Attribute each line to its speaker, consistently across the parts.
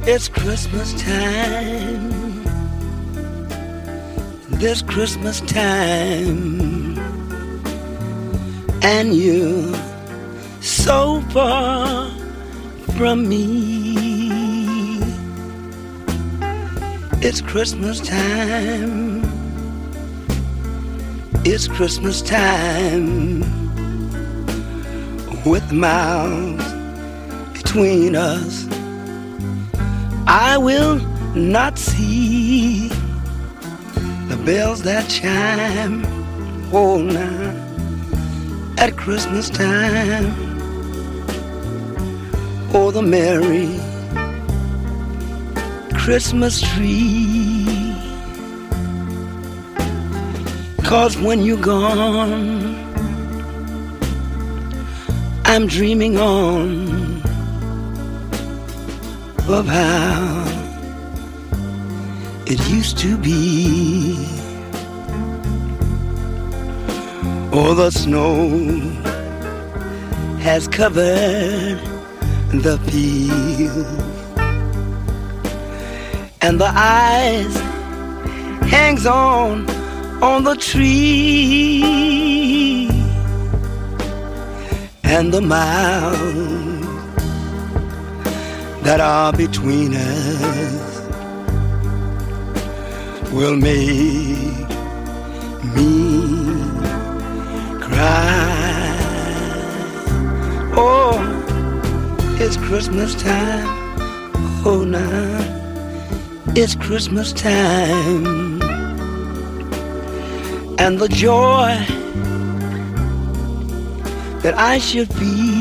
Speaker 1: It's Christmas time. This Christmas time, and you're so far from me. It's Christmas time. It's Christmas time. With miles between us, I will not see the bells that chime, oh now, at Christmas time. Oh, the merry Christmas tree. 'Cause when you're gone, I'm dreaming on of how it used to be. Oh, the snow has covered the field, and the ice hangs on the tree, and the miles that are between us will make me cry. Oh, it's Christmas time. Oh, now it's Christmas time, and the joy that I should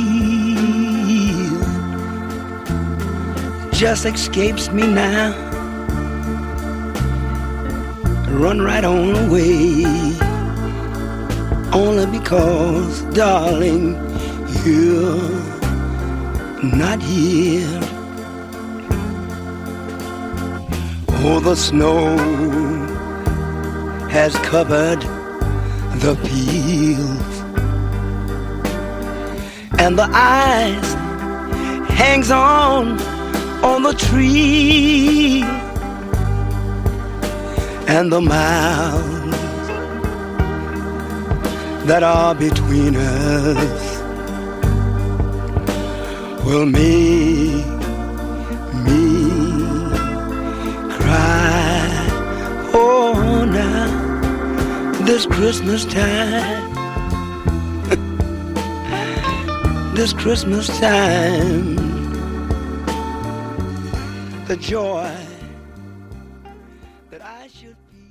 Speaker 1: feel just escapes me now. Run right on away, only because, darling, you're not here. Oh, the snow has covered the fields, and the ice hangs on the tree, and the miles that are between us will make me cry. Oh, now this Christmas time, this Christmas time, the joy that I should feel.